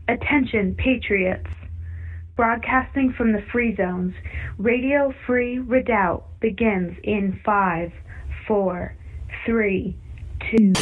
Attention, patriots! Broadcasting from the free zones, Radio Free Redoubt begins in 5, 4, 3, 2...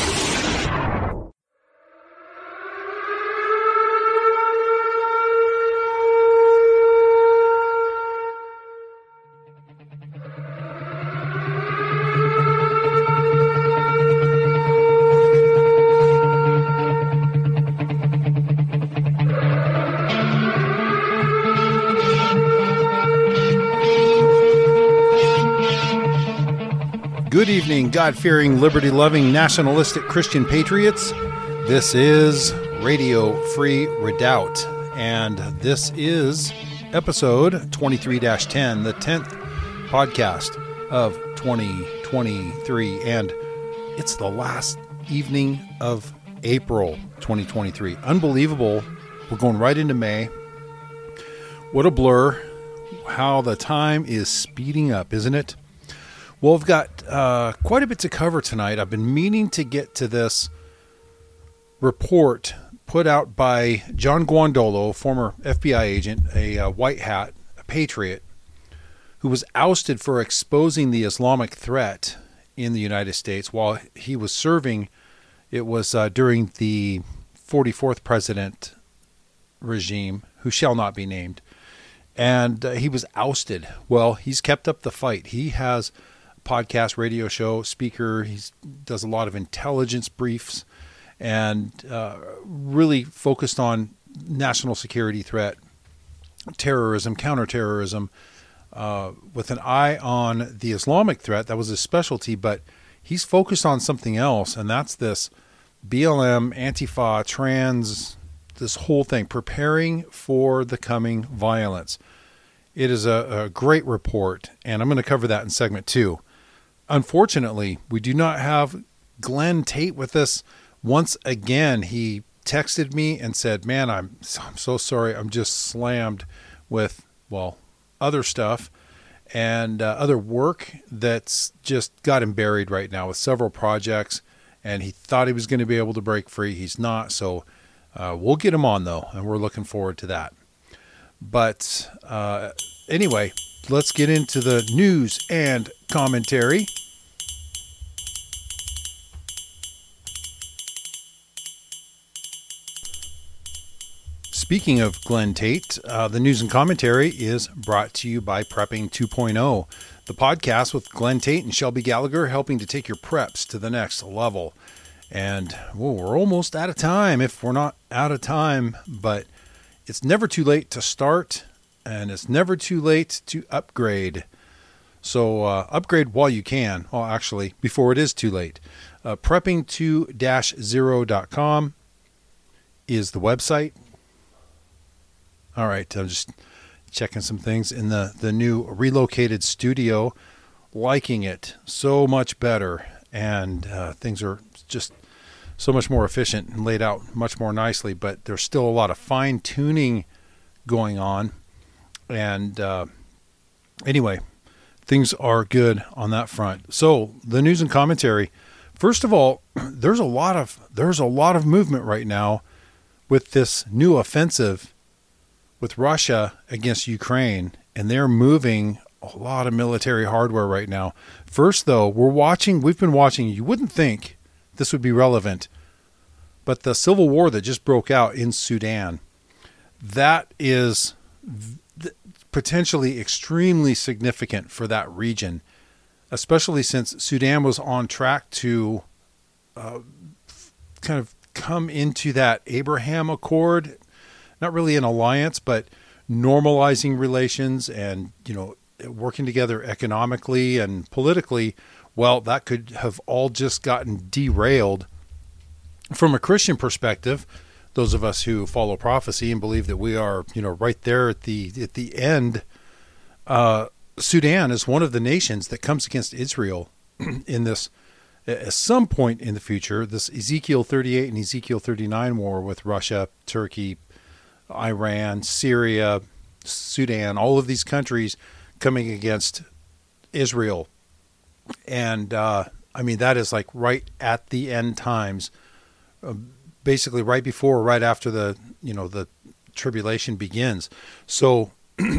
Good evening, God-fearing, liberty-loving, nationalistic Christian patriots. This is Radio Free Redoubt, and this is episode 23-10, the 10th podcast of 2023, and it's the last evening of April 2023. Unbelievable. We're going right into May. What a blur. How the time is speeding up, isn't it? Well, I've got quite a bit to cover tonight. I've been meaning to get to this report put out by John Guandolo, former FBI agent, a white hat, a patriot, who was ousted for exposing the Islamic threat in the United States while he was serving. It was during the 44th president regime, who shall not be named. And he was ousted. Well, he's kept up the fight. He has podcast, radio show, speaker. He does a lot of intelligence briefs and really focused on national security threat, terrorism, counterterrorism, with an eye on the Islamic threat. That was his specialty, but he's focused on something else, and that's this BLM, Antifa, trans, this whole thing, preparing for the coming violence. It is a great report, and I'm going to cover that in segment 2. Unfortunately, we do not have Glenn Tate with us once again. He texted me and said, man, I'm so sorry. I'm just slammed with, well, other stuff and other work that's just got him buried right now with several projects. And he thought he was going to be able to break free. He's not. So we'll get him on, though, and we're looking forward to that. But anyway, let's get into the news and commentary. Speaking of Glenn Tate, the news and commentary is brought to you by Prepping 2.0, the podcast with Glenn Tate and Shelby Gallagher, helping to take your preps to the next level. And we're almost out of time, if we're not out of time, but it's never too late to start, and it's never too late to upgrade. So upgrade while you can. Well, actually, before it is too late. Prepping2-0.com is the website. All right, I'm just checking some things in the new relocated studio. Liking it so much better, and things are just so much more efficient and laid out much more nicely, but there's still a lot of fine-tuning going on. And anyway, things are good on that front. So the news and commentary. First of all, there's a lot of movement right now with this new offensive with Russia against Ukraine, and they're moving a lot of military hardware right now. First, though, we've been watching, you wouldn't think this would be relevant, but the civil war that just broke out in Sudan, that is potentially extremely significant for that region, especially since Sudan was on track to kind of come into that Abraham Accord, not really an alliance, but normalizing relations and, working together economically and politically. Well, that could have all just gotten derailed. From a Christian perspective, those of us who follow prophecy and believe that we are, right there at the end, Sudan is one of the nations that comes against Israel in this, at some point in the future, this Ezekiel 38 and Ezekiel 39 war with Russia, Turkey, Iran, Syria, Sudan, all of these countries coming against Israel. And, that is like right at the end times, basically right before or right after the tribulation begins. So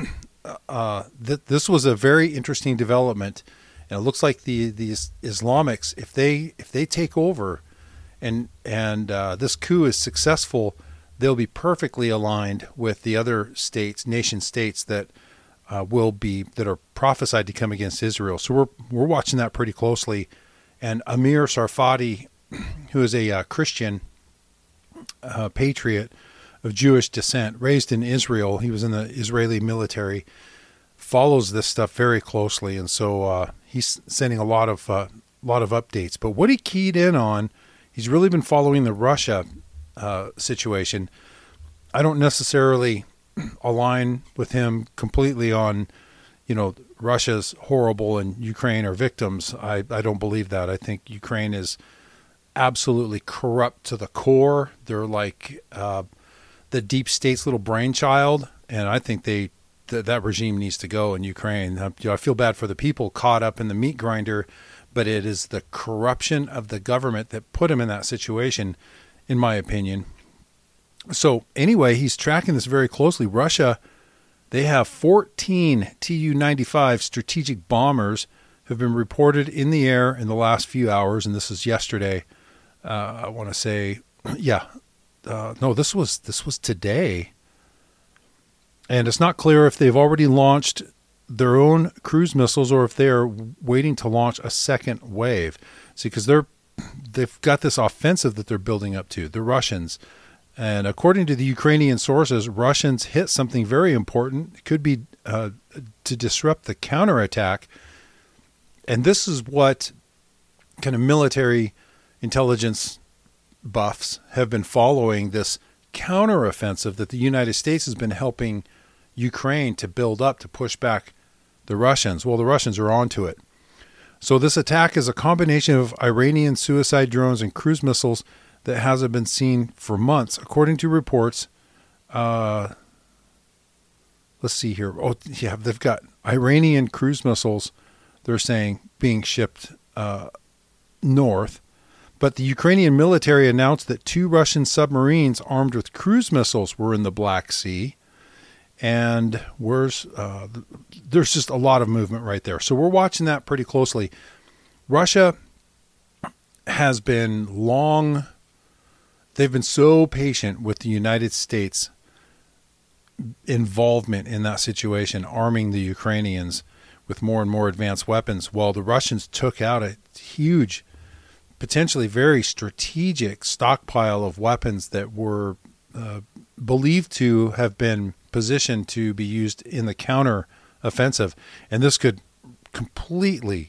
this was a very interesting development, and it looks like the Islamics, if they take over and this coup is successful, they'll be perfectly aligned with the other nation states that are prophesied to come against Israel. So we're watching that pretty closely. And Amir Sarfati, who is a Christian patriot of Jewish descent, raised in Israel, he was in the Israeli military, follows this stuff very closely, and so he's sending a lot of updates. But what he keyed in on, he's really been following the Russia situation. I don't necessarily align with him completely on, Russia's horrible and Ukraine are victims. I don't believe that. I think Ukraine is absolutely corrupt to the core. They're like the deep state's little brainchild, and I think that regime needs to go in Ukraine. I feel bad for the people caught up in the meat grinder, but it is the corruption of the government that put him in that situation, in my opinion. So anyway, he's tracking this very closely. Russia, they have 14 Tu-95 strategic bombers have been reported in the air in the last few hours, and this is yesterday. I want to say, no, this was today. And it's not clear if they've already launched their own cruise missiles or if they are waiting to launch a second wave. See, because they've got this offensive that they're building up to, the Russians. And according to the Ukrainian sources, Russians hit something very important. It could be to disrupt the counterattack. And this is what kind of military intelligence buffs have been following, this counteroffensive that the United States has been helping Ukraine to build up to push back the Russians. Well, the Russians are onto it. So this attack is a combination of Iranian suicide drones and cruise missiles that hasn't been seen for months, according to reports. Let's see here. Oh, yeah, they've got Iranian cruise missiles, they're saying, being shipped north. But the Ukrainian military announced that 2 Russian submarines armed with cruise missiles were in the Black Sea. And there's just a lot of movement right there. So we're watching that pretty closely. Russia has been they've been so patient with the United States involvement in that situation, arming the Ukrainians with more and more advanced weapons, while the Russians took out a huge, potentially very strategic stockpile of weapons that were believed to have been positioned to be used in the counter offensive. And this could completely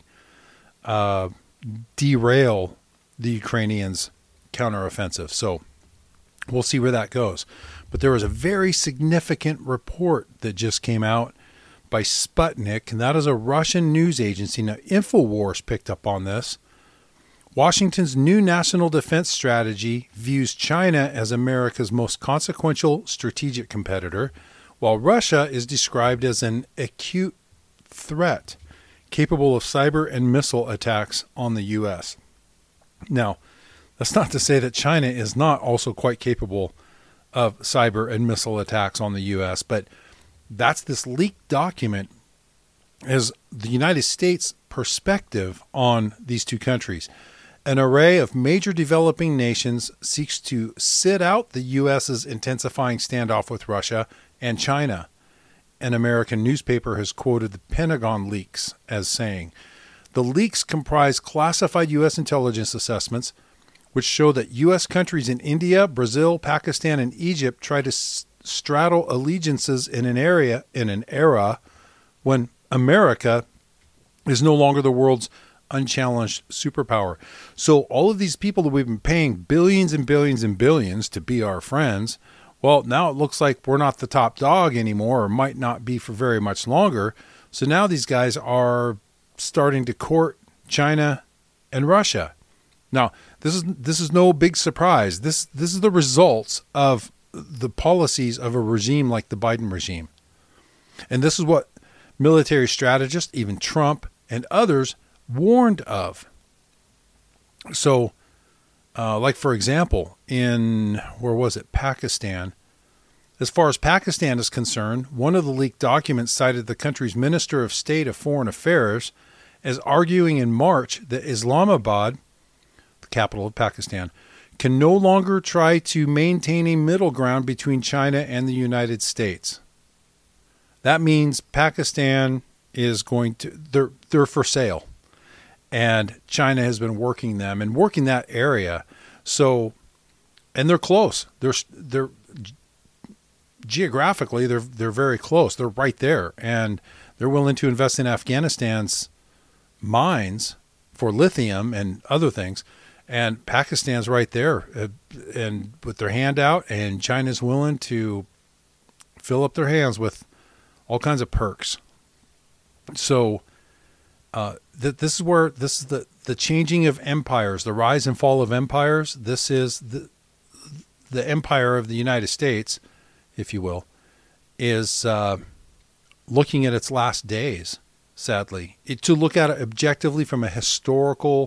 derail the Ukrainians' counteroffensive. So we'll see where that goes. But there was a very significant report that just came out by Sputnik, and that is a Russian news agency. Now, InfoWars picked up on this. Washington's new national defense strategy views China as America's most consequential strategic competitor, while Russia is described as an acute threat capable of cyber and missile attacks on the U.S. Now, that's not to say that China is not also quite capable of cyber and missile attacks on the U.S., but that's this leaked document as the United States' perspective on these two countries. An array of major developing nations seeks to sit out the U.S.'s intensifying standoff with Russia and China. An American newspaper has quoted the Pentagon leaks as saying, "The leaks comprise classified U.S. intelligence assessments which show that U.S. countries in India, Brazil, Pakistan, and Egypt try to straddle allegiances in an era when America is no longer the world's unchallenged superpower." So all of these people that we've been paying billions and billions and billions to be our friends, well, now it looks like we're not the top dog anymore, or might not be for very much longer. So now these guys are starting to court China and Russia. Now, this is no big surprise. This is the results of the policies of a regime like the Biden regime. And this is what military strategists, even Trump and others, warned of. So Like, for example, in, where was it, Pakistan. As far as Pakistan is concerned, one of the leaked documents cited the country's Minister of State of Foreign Affairs as arguing in March that Islamabad, the capital of Pakistan, can no longer try to maintain a middle ground between China and the United States. That means Pakistan is going to, they're for sale. And China has been working them and working that area. So, and they're close. They're geographically, they're very close. They're right there. And they're willing to invest in Afghanistan's mines for lithium and other things. And Pakistan's right there, and with their hand out, and China's willing to fill up their hands with all kinds of perks. So this is the changing of empires, the rise and fall of empires. This is the empire of the United States, if you will, is looking at its last days, sadly. To look at it objectively from a historical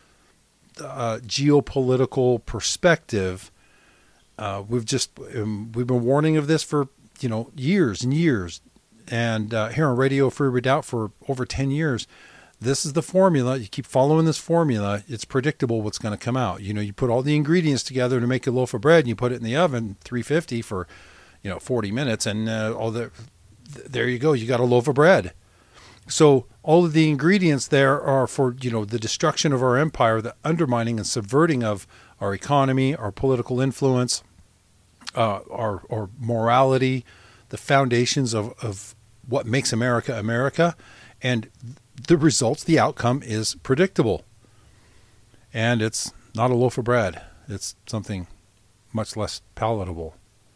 geopolitical perspective, we've been warning of this for years and years, and here on Radio Free Redoubt for over 10 years. This is the formula. You keep following this formula, it's predictable what's going to come out. You put all the ingredients together to make a loaf of bread, and you put it in the oven 350 for 40 minutes, and there you go, you got a loaf of bread. So all of the ingredients there are for, the destruction of our empire, the undermining and subverting of our economy, our political influence, our morality, the foundations of what makes America America. And the results, the outcome is predictable. And it's not a loaf of bread. It's something much less palatable.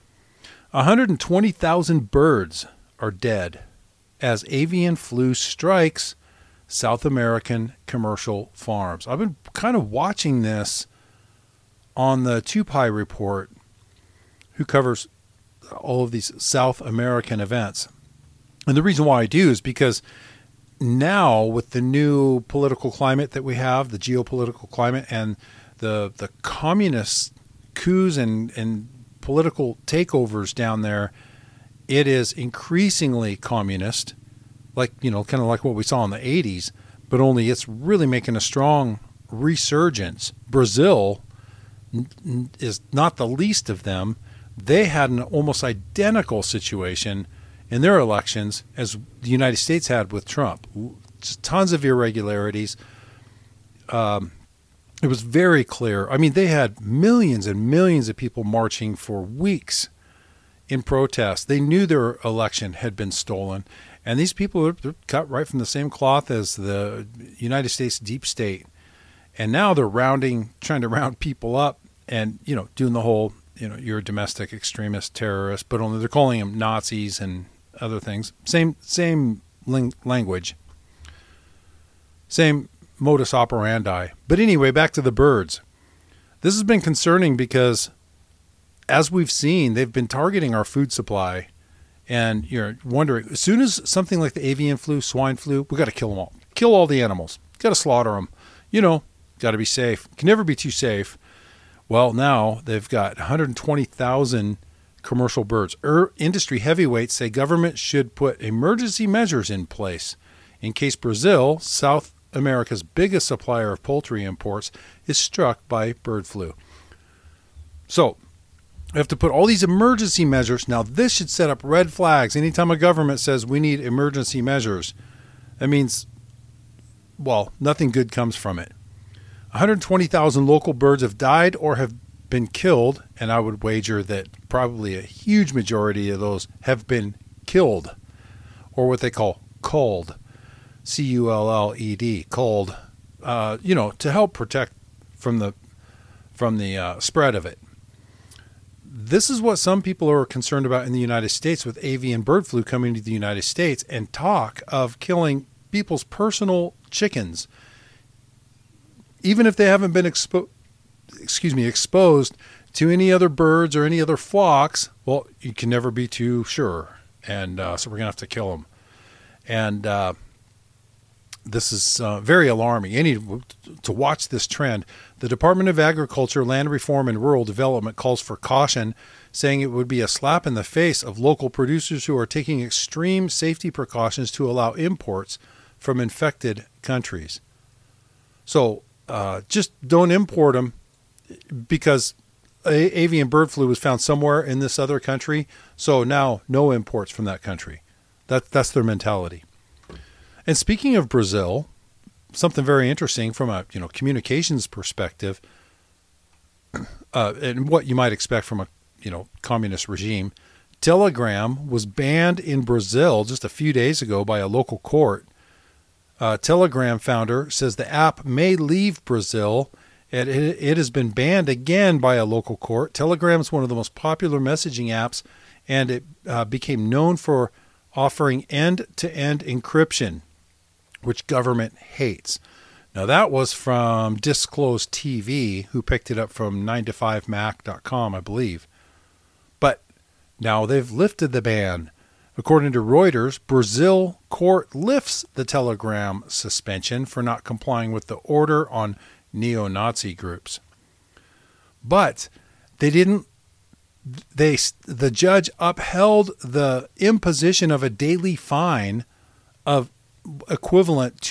120,000 birds are dead as avian flu strikes South American commercial farms. I've been kind of watching this on the Tupai Report, who covers all of these South American events. And the reason why I do is because now, with the new political climate that we have, the geopolitical climate, and the communist coups and political takeovers down there, it is increasingly communist, like, kind of like what we saw in the 80s, but only it's really making a strong resurgence. Brazil is not the least of them. They had an almost identical situation in their elections as the United States had with Trump. Just tons of irregularities. It was very clear. I mean, they had millions and millions of people marching for weeks in protest. They knew their election had been stolen. And these people are cut right from the same cloth as the United States deep state. And now they're trying to round people up and, doing the whole, you're a domestic extremist terrorist, but only they're calling them Nazis and other things. Same language. Same modus operandi. But anyway, back to the birds. This has been concerning because, as we've seen, they've been targeting our food supply. And you're wondering, as soon as something like the avian flu, swine flu, we got to kill them all. Kill all the animals. Got to slaughter them. Got to be safe. Can never be too safe. Well, now they've got 120,000 commercial birds. Industry heavyweights say government should put emergency measures in place in case Brazil, South America's biggest supplier of poultry imports, is struck by bird flu. So, we have to put all these emergency measures. Now, this should set up red flags. Anytime a government says we need emergency measures, that means, nothing good comes from it. 120,000 local birds have died or have been killed, and I would wager that probably a huge majority of those have been killed, or what they call culled, C-U-L-L-E-D, culled, to help protect from the spread of it. This is what some people are concerned about in the United States with avian bird flu coming to the United States, and talk of killing people's personal chickens, even if they haven't been exposed to any other birds or any other flocks. Well, you can never be too sure, and so we're gonna have to kill them. And this is very alarming. You need to watch this trend. The Department of Agriculture, Land Reform, and Rural Development calls for caution, saying it would be a slap in the face of local producers who are taking extreme safety precautions to allow imports from infected countries. So just don't import them because avian bird flu was found somewhere in this other country. So now no imports from that country. That's their mentality. And speaking of Brazil, something very interesting from a communications perspective, and what you might expect from a communist regime. Telegram was banned in Brazil just a few days ago by a local court. Telegram founder says the app may leave Brazil, and it has been banned again by a local court. Telegram is one of the most popular messaging apps, and it became known for offering end-to-end encryption, which government hates. Now, that was from Disclosed TV, who picked it up from 9to5mac.com, I believe. But now they've lifted the ban. According to Reuters, Brazil court lifts the Telegram suspension for not complying with the order on neo-Nazi groups. But they didn't. The judge upheld the imposition of a daily fine of equivalent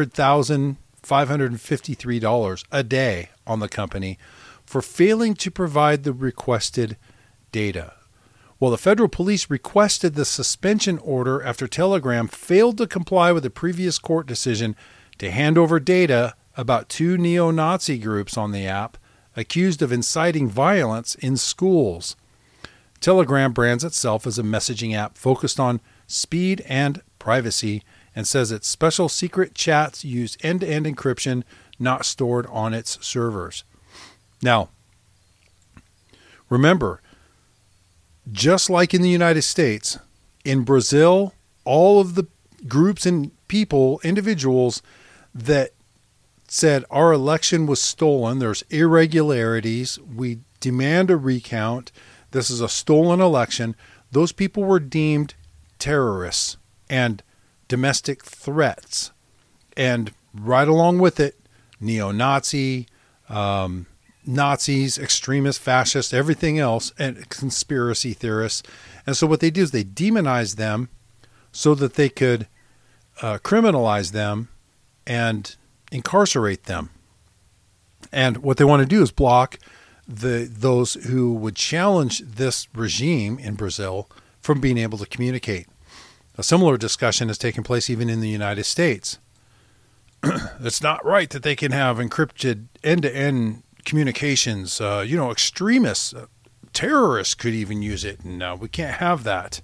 $200,553 a day on the company for failing to provide the requested data. Well, the federal police requested the suspension order after Telegram failed to comply with a previous court decision to hand over data about 2 neo-Nazi groups on the app accused of inciting violence in schools. Telegram brands itself as a messaging app focused on speed and privacy and says its special secret chats use end-to-end encryption not stored on its servers. Now, remember, just like in the United States, in Brazil, all of the groups and people, individuals that said our election was stolen, there's irregularities, we demand a recount, this is a stolen election, those people were deemed terrorists and domestic threats. And right along with it, neo-Nazi, Nazis, extremists, fascists, everything else, and conspiracy theorists. And so what they do is they demonize them so that they could criminalize them and incarcerate them. And what they want to do is block those who would challenge this regime in Brazil from being able to communicate. A similar discussion has taken place even in the United States. It's not right that they can have encrypted end-to-end communications. Extremists, terrorists could even use it, and we can't have that.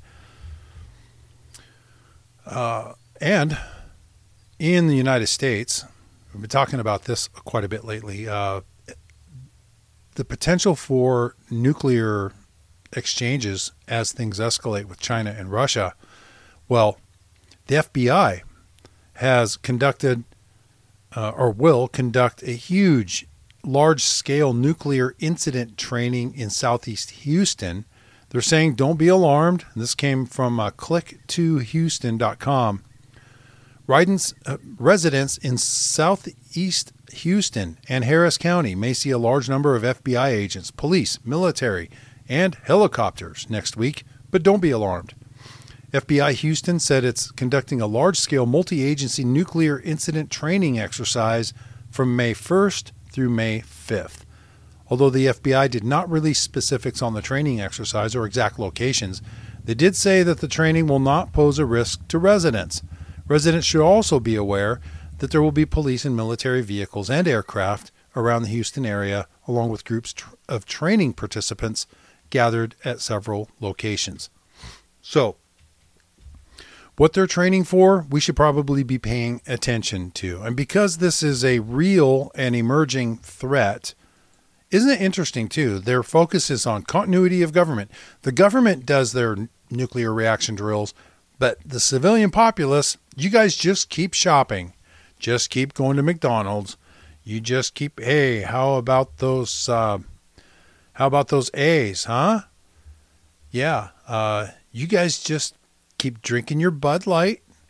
And in the United States, we've been talking about this quite a bit lately, the potential for nuclear exchanges as things escalate with China and Russia. Well, the FBI has conducted or will conduct a huge, large-scale nuclear incident training in southeast Houston. They're saying don't be alarmed. This came from click2houston.com. Residents in southeast Houston and Harris County may see a large number of FBI agents, police, military, and helicopters next week, but don't be alarmed. FBI Houston said it's conducting a large-scale multi-agency nuclear incident training exercise from May 1st through May 5th. Although the FBI did not release specifics on the training exercise or exact locations, they did say that the training will not pose a risk to residents. Residents should also be aware that there will be police and military vehicles and aircraft around the Houston area, along with groups of training participants gathered at several locations. So, what they're training for, we should probably be paying attention to. And because this is a real and emerging threat, isn't it interesting, too? Their focus is on continuity of government. The government does their nuclear reaction drills, but the civilian populace, you guys just keep shopping. Just keep going to McDonald's. You just keep, hey, how about those A's, huh? Yeah, you guys just keep drinking your Bud Light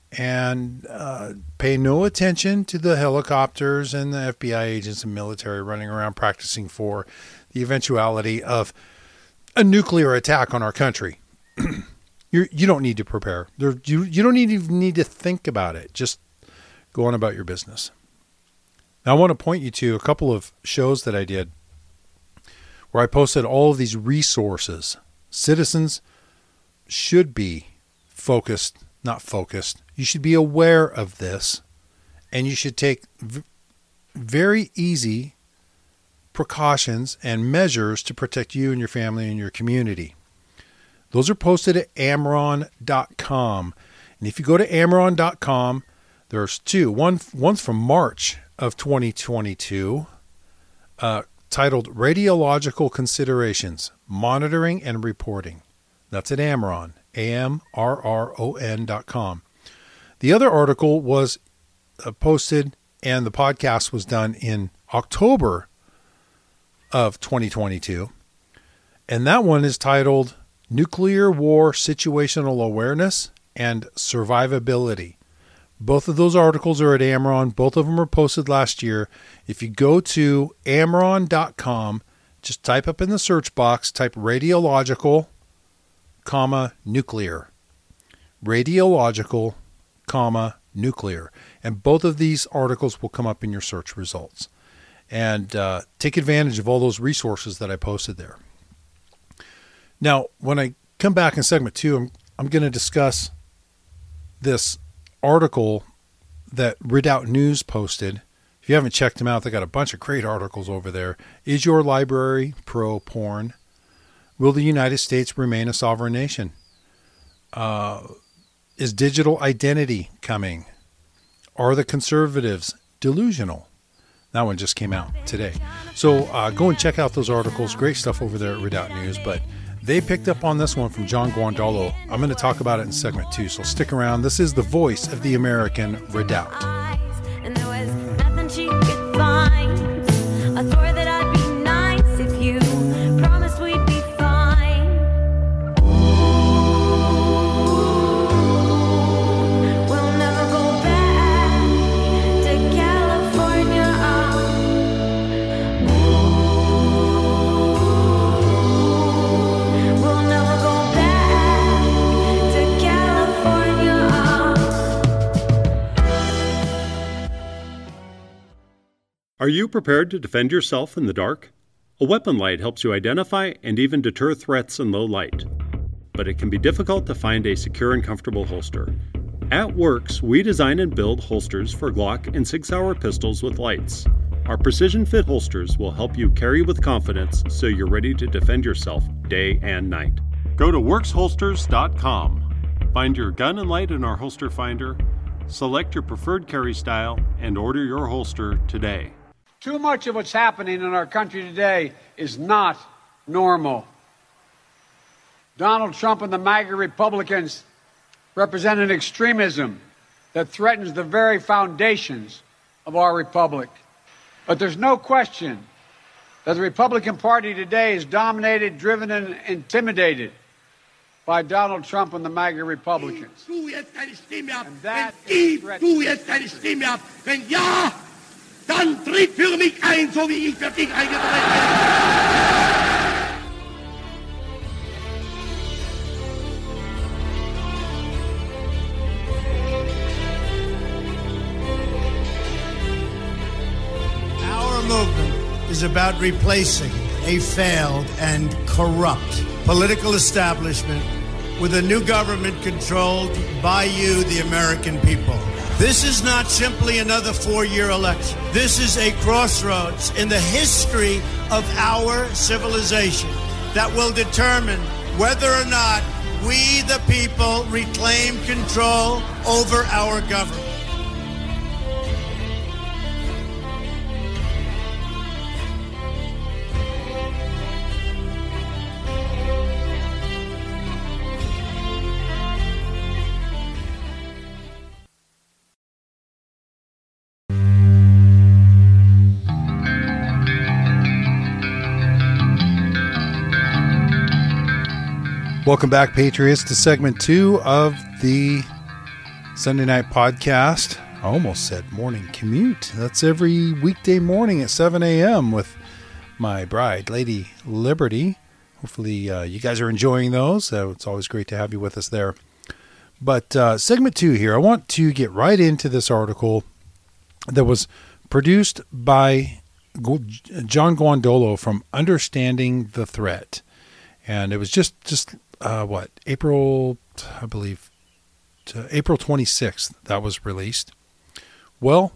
and pay no attention to the helicopters and the FBI agents and military running around practicing for the eventuality of a nuclear attack on our country. You don't need to prepare. You don't even need to think about it. Just go on about your business. Now, I want to point you to a couple of shows that I did where I posted all of these resources. Citizens should be not focused. You should be aware of this, and you should take very easy precautions and measures to protect you and your family and your community. Those are posted at Amron.com. And if you go to Amron.com, there's two. One's from March of 2022, titled Radiological Considerations, Monitoring and Reporting. That's at Amron, AMRRON.com. The other article was posted, and the podcast was done in October of 2022. And that one is titled Nuclear War Situational Awareness and Survivability. Both of those articles are at Amron. Both of them were posted last year. If you go to Amron.com, just type up in the search box, type radiological, nuclear. Radiological, nuclear. And both of these articles will come up in your search results. And take advantage of all those resources that I posted there. Now, when I come back in segment 2, I'm going to discuss this article that Redoubt News posted. If you haven't checked them out, they got a bunch of great articles over there. Is your library pro-porn? Will the United States remain a sovereign nation? Is digital identity coming? Are the conservatives delusional? That one just came out today. So go and check out those articles. Great stuff over there at Redoubt News. But they picked up on this one from John Guandolo. I'm going to talk about it in segment 2, so stick around. This is the voice of the American Redoubt. And there was nothing she could find. I swore that I'd be nice if you promised we'd be fine. We'll never go back to California. We'll never go back to California. Are you prepared to defend yourself in the dark? A weapon light helps you identify and even deter threats in low light. But it can be difficult to find a secure and comfortable holster. At Works, we design and build holsters for Glock and Sig Sauer pistols with lights. Our precision fit holsters will help you carry with confidence so you're ready to defend yourself day and night. Go to WorksHolsters.com. Find your gun and light in our holster finder, select your preferred carry style, and order your holster today. Too much of what's happening in our country today is not normal. Donald Trump and the MAGA Republicans represent an extremism that threatens the very foundations of our republic. But there's no question that the Republican Party today is dominated, driven, and intimidated by Donald Trump and the MAGA Republicans. And that is a threat. Wenn ja, dann tritt für mich ein, so wie ich für dich eingetreten bin. Our movement is about replacing a failed and corrupt political establishment with a new government controlled by you, the American people. This is not simply another 4-year election. This is a crossroads in the history of our civilization that will determine whether or not we, the people, reclaim control over our government. Welcome back, Patriots, to segment 2 of the Sunday night podcast. I almost said morning commute. That's every weekday morning at 7 a.m. with my bride, Lady Liberty. Hopefully you guys are enjoying those. It's always great to have you with us there. But segment 2 here, I want to get right into this article that was produced by John Guandolo from Understanding the Threat. And it was just April, I believe, April 26th that was released. Well,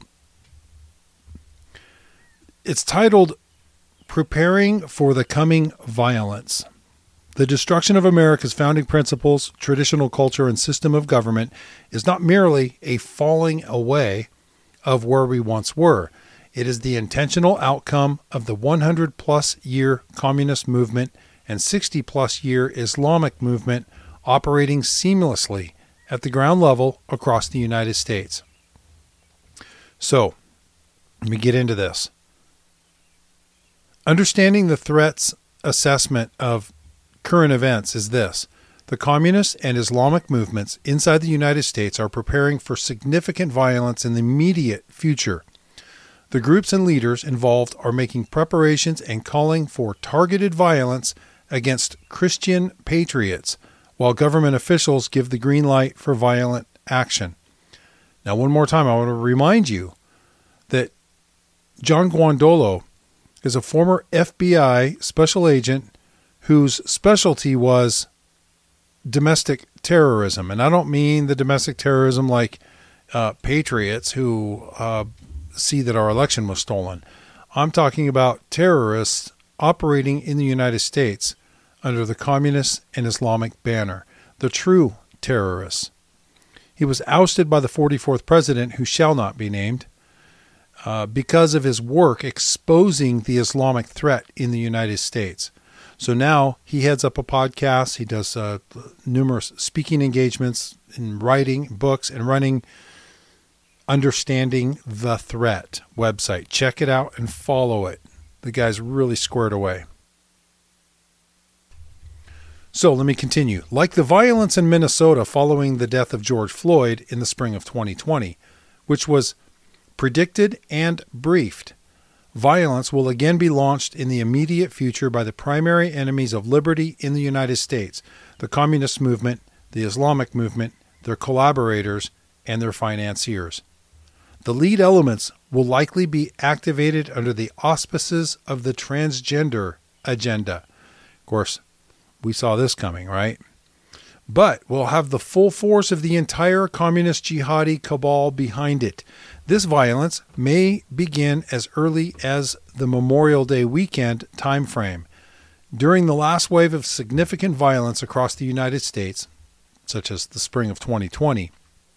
it's titled Preparing for the Coming Violence. The destruction of America's founding principles, traditional culture, and system of government is not merely a falling away of where we once were. It is the intentional outcome of the 100-plus year communist movement and 60-plus year Islamic movement operating seamlessly at the ground level across the United States. So, let me get into this. Understanding the threat's assessment of current events is this. The communist and Islamic movements inside the United States are preparing for significant violence in the immediate future. The groups and leaders involved are making preparations and calling for targeted violence against Christian patriots, while government officials give the green light for violent action. Now, one more time, I want to remind you that John Guandolo is a former FBI special agent whose specialty was domestic terrorism. And I don't mean the domestic terrorism like patriots who see that our election was stolen. I'm talking about terrorists operating in the United States under the communist and Islamic banner, the true terrorists. He was ousted by the 44th president, who shall not be named, because of his work exposing the Islamic threat in the United States. So now he heads up a podcast. He does numerous speaking engagements in writing books and running Understanding the Threat website. Check it out and follow it. The guy's really squared away. So let me continue. Like the violence in Minnesota following the death of George Floyd in the spring of 2020, which was predicted and briefed, violence will again be launched in the immediate future by the primary enemies of liberty in the United States, the communist movement, the Islamic movement, their collaborators, and their financiers. The lead elements will likely be activated under the auspices of the transgender agenda. Of course, we saw this coming, right? But we'll have the full force of the entire communist jihadi cabal behind it. This violence may begin as early as the Memorial Day weekend time frame. During the last wave of significant violence across the United States, such as the spring of 2020,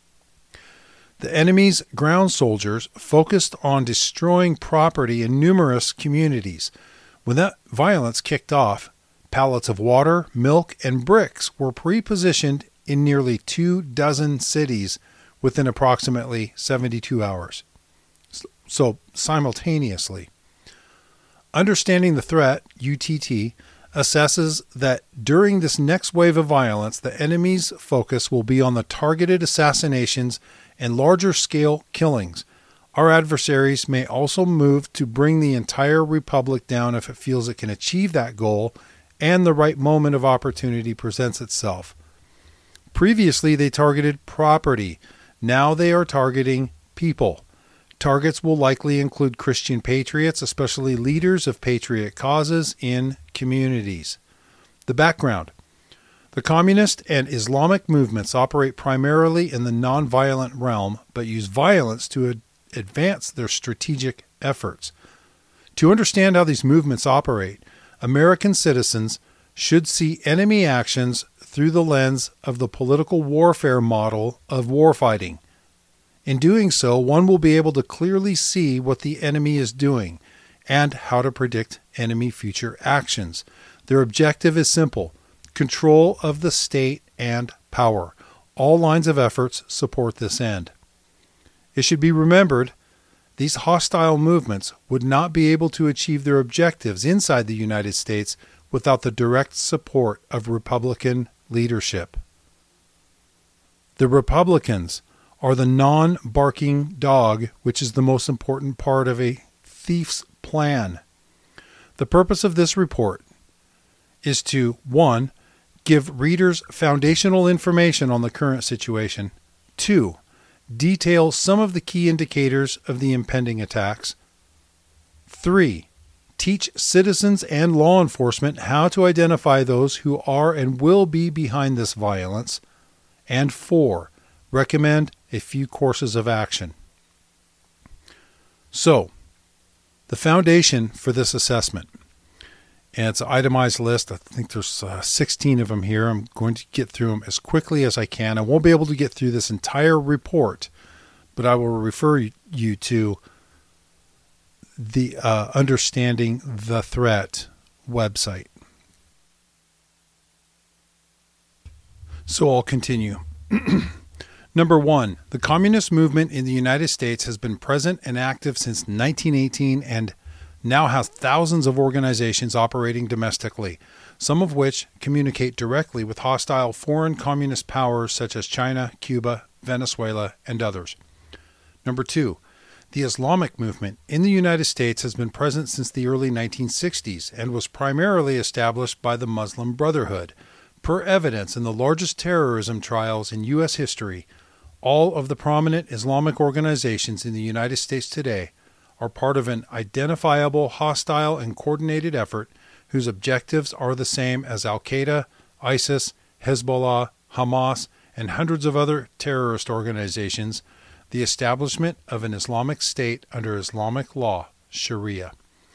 the enemy's ground soldiers focused on destroying property in numerous communities. When that violence kicked off, pallets of water, milk, and bricks were pre-positioned in nearly 24 cities within approximately 72 hours. So simultaneously. Understanding the Threat, UTT, assesses that during this next wave of violence, the enemy's focus will be on the targeted assassinations and larger-scale killings. Our adversaries may also move to bring the entire republic down if it feels it can achieve that goal and the right moment of opportunity presents itself. Previously, they targeted property. Now they are targeting people. Targets will likely include Christian patriots, especially leaders of patriot causes in communities. The background. The communist and Islamic movements operate primarily in the nonviolent realm, but use violence to advance their strategic efforts. To understand how these movements operate, American citizens should see enemy actions through the lens of the political warfare model of warfighting. In doing so, one will be able to clearly see what the enemy is doing and how to predict enemy future actions. Their objective is simple: control of the state and power. All lines of efforts support this end. It should be remembered, these hostile movements would not be able to achieve their objectives inside the United States without the direct support of Republican leadership. The Republicans are the non-barking dog, which is the most important part of a thief's plan. The purpose of this report is to 1. Give readers foundational information on the current situation. 2. Detail some of the key indicators of the impending attacks. 3. Teach citizens and law enforcement how to identify those who are and will be behind this violence. And 4. Recommend a few courses of action. So, the foundation for this assessment. And it's an itemized list. I think there's 16 of them here. I'm going to get through them as quickly as I can. I won't be able to get through this entire report, but I will refer you to the Understanding the Threat website. So I'll continue. Number 1, the communist movement in the United States has been present and active since 1918 and now has thousands of organizations operating domestically, some of which communicate directly with hostile foreign communist powers such as China, Cuba, Venezuela, and others. Number 2, the Islamic movement in the United States has been present since the early 1960s and was primarily established by the Muslim Brotherhood. Per evidence in the largest terrorism trials in U.S. history, all of the prominent Islamic organizations in the United States today are part of an identifiable, hostile, and coordinated effort whose objectives are the same as Al-Qaeda, ISIS, Hezbollah, Hamas, and hundreds of other terrorist organizations, the establishment of an Islamic State under Islamic law, Sharia.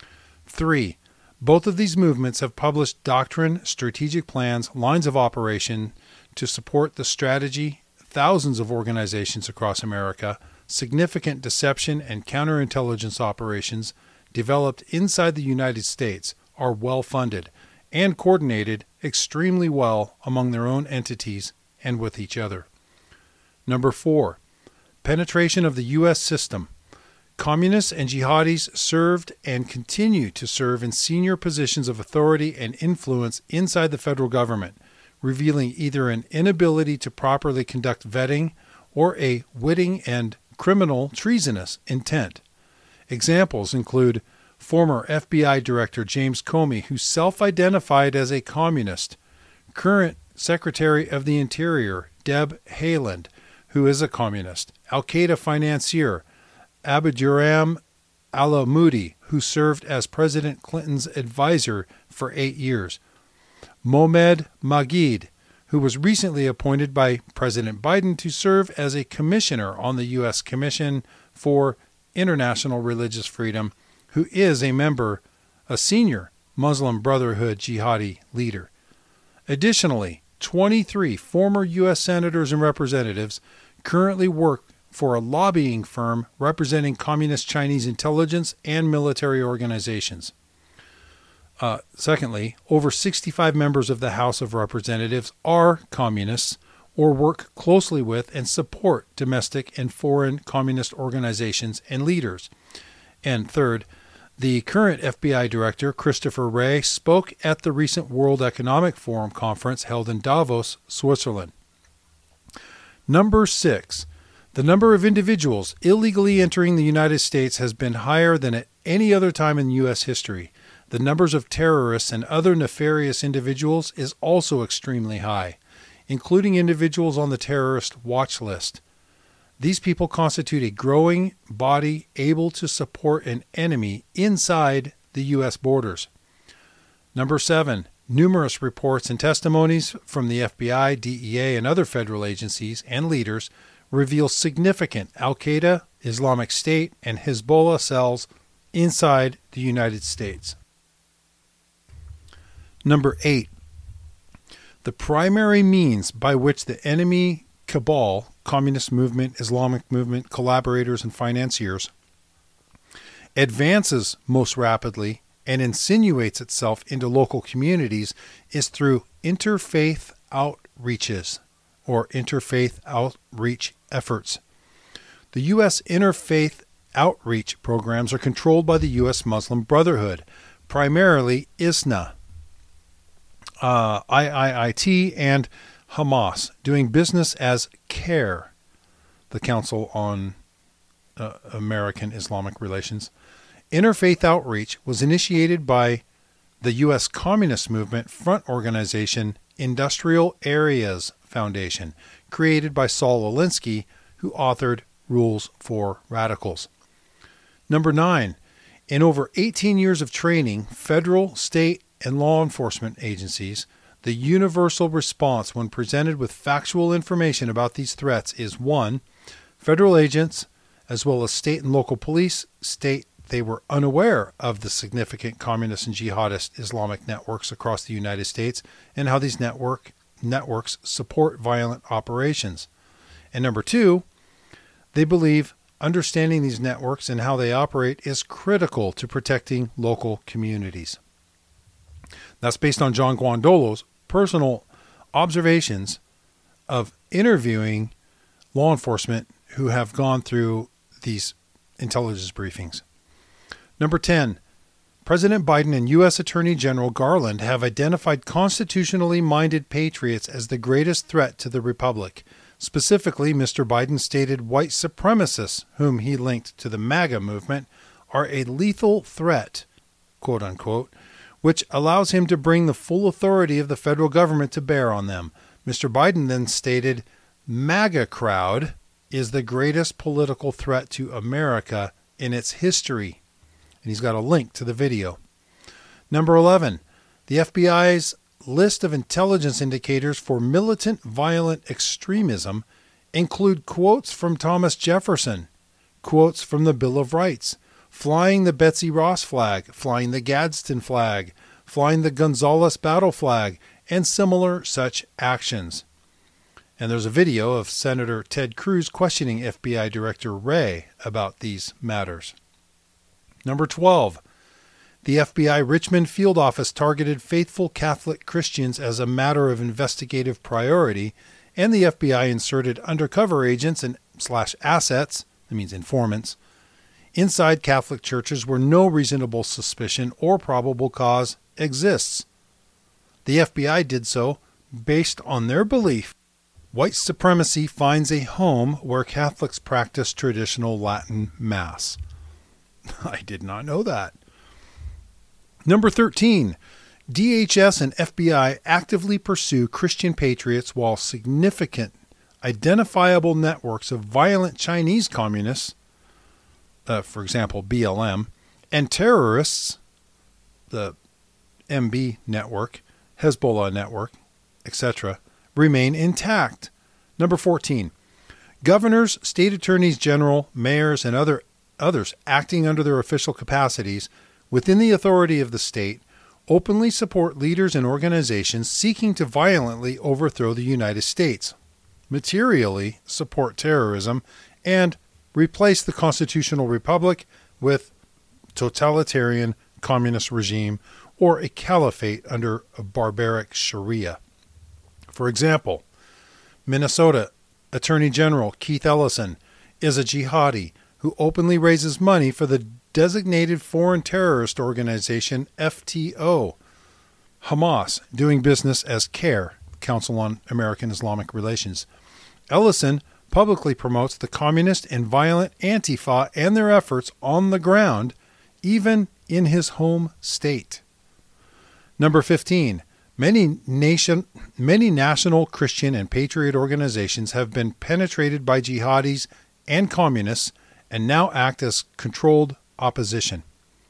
3. Both of these movements have published doctrine, strategic plans, lines of operation to support the strategy. Thousands of organizations across America, significant deception and counterintelligence operations developed inside the United States are well funded and coordinated extremely well among their own entities and with each other. Number 4, penetration of the U.S. system. Communists and jihadis served and continue to serve in senior positions of authority and influence inside the federal government, revealing either an inability to properly conduct vetting or a witting and criminal treasonous intent. Examples include former FBI Director James Comey, who self-identified as a communist, current Secretary of the Interior Deb Haaland, who is a communist, Al-Qaeda financier Abdurrahman al-Moudi, who served as President Clinton's advisor for 8 years, Mohamed Magid, who was recently appointed by President Biden to serve as a commissioner on the U.S. Commission for International Religious Freedom, who is a senior Muslim Brotherhood jihadi leader. Additionally, 23 former U.S. senators and representatives currently work for a lobbying firm representing communist Chinese intelligence and military organizations. Secondly, over 65 members of the House of Representatives are communists or work closely with and support domestic and foreign communist organizations and leaders. And third, the current FBI Director, Christopher Wray, spoke at the recent World Economic Forum conference held in Davos, Switzerland. Number 6, the number of individuals illegally entering the United States has been higher than at any other time in U.S. history. The numbers of terrorists and other nefarious individuals is also extremely high, including individuals on the terrorist watch list. These people constitute a growing body able to support an enemy inside the U.S. borders. Number 7, numerous reports and testimonies from the FBI, DEA, and other federal agencies and leaders reveal significant Al-Qaeda, Islamic State, and Hezbollah cells inside the United States. Number 8, the primary means by which the enemy cabal, communist movement, Islamic movement, collaborators, and financiers, advances most rapidly and insinuates itself into local communities is through interfaith outreaches or interfaith outreach efforts. The U.S. interfaith outreach programs are controlled by the U.S. Muslim Brotherhood, primarily ISNA, IIIT, and Hamas, doing business as CARE. the Council on American Islamic Relations. Interfaith outreach was initiated by the U.S. Communist Movement front organization Industrial Areas Foundation, created by Saul Alinsky, who authored Rules for Radicals. Number 9, in over 18 years of training, federal, state, and law enforcement agencies, the universal response when presented with factual information about these threats is 1. Federal agents, as well as state and local police, state they were unaware of the significant communist and jihadist Islamic networks across the United States and how these networks support violent operations. And number 2, they believe understanding these networks and how they operate is critical to protecting local communities. That's based on John Guandolo's personal observations of interviewing law enforcement who have gone through these intelligence briefings. Number 10, President Biden and U.S. Attorney General Garland have identified constitutionally minded patriots as the greatest threat to the republic. Specifically, Mr. Biden stated white supremacists, whom he linked to the MAGA movement, are a lethal threat, quote unquote, which allows him to bring the full authority of the federal government to bear on them. Mr. Biden then stated, MAGA crowd is the greatest political threat to America in its history. And he's got a link to the video. Number 11, the FBI's list of intelligence indicators for militant violent extremism include quotes from Thomas Jefferson, quotes from the Bill of Rights, flying the Betsy Ross flag, flying the Gadsden flag, flying the Gonzales battle flag, and similar such actions. And there's a video of Senator Ted Cruz questioning FBI Director Wray about these matters. Number 12, the FBI Richmond field office targeted faithful Catholic Christians as a matter of investigative priority, and the FBI inserted undercover agents and /assets, that means informants, inside Catholic churches where no reasonable suspicion or probable cause exists. The FBI did so based on their belief white supremacy finds a home where Catholics practice traditional Latin Mass. I did not know that. Number 13, DHS and FBI actively pursue Christian patriots while significant, identifiable networks of violent Chinese communists, for example, BLM, and terrorists, the MB network, Hezbollah network, etc., remain intact. Number 14, governors, state attorneys general, mayors, and others acting under their official capacities within the authority of the state openly support leaders and organizations seeking to violently overthrow the United States, materially support terrorism, and replace the constitutional republic with totalitarian communist regime or a caliphate under a barbaric Sharia. For example, Minnesota Attorney General Keith Ellison is a jihadi who openly raises money for the designated foreign terrorist organization FTO, Hamas, doing business as CAIR, Council on American Islamic Relations. Ellison publicly promotes the communist and violent Antifa and their efforts on the ground, even in his home state. Number 15. Many national Christian and patriot organizations have been penetrated by jihadis and communists and now act as controlled opposition.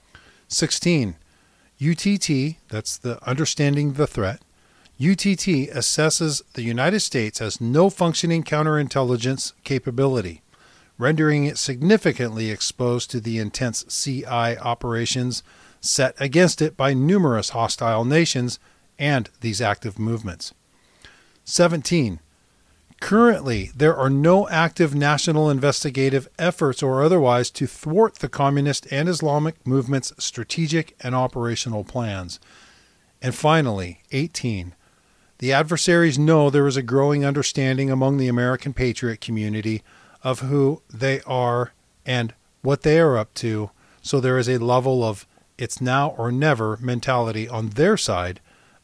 16. UTT, that's the understanding the threat, UTT assesses the United States as no functioning counterintelligence capability, rendering it significantly exposed to the intense CI operations set against it by numerous hostile nations and these active movements. 17. Currently, there are no active national investigative efforts or otherwise to thwart the communist and Islamic movement's strategic and operational plans. And finally, 18. The adversaries know there is a growing understanding among the American patriot community of who they are and what they are up to, so there is a level of it's now or never mentality on their side,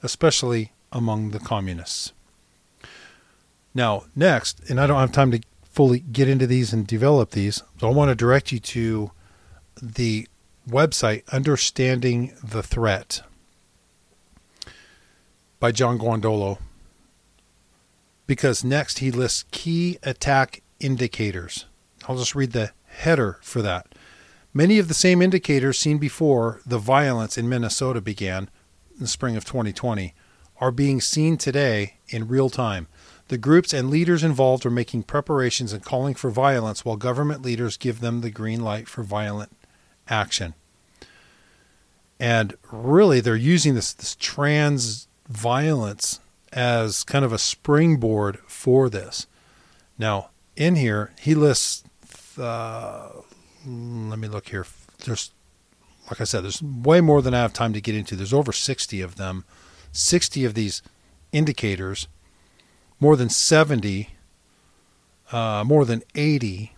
especially among the communists. Now, next, and I don't have time to fully get into these and develop these. So I want to direct you to the website Understanding the Threat by John Guandolo, because next he lists key attack indicators. I'll just read the header for that. Many of the same indicators seen before the violence in Minnesota began in the spring of 2020 are being seen today in real time. The groups and leaders involved are making preparations and calling for violence while government leaders give them the green light for violent action. And really, they're using this trans violence as kind of a springboard for this. Now, in here, he lists, let me look here. There's, like I said, there's way more than I have time to get into. There's over 60 of them, 60 of these indicators, more than 70, more than 80,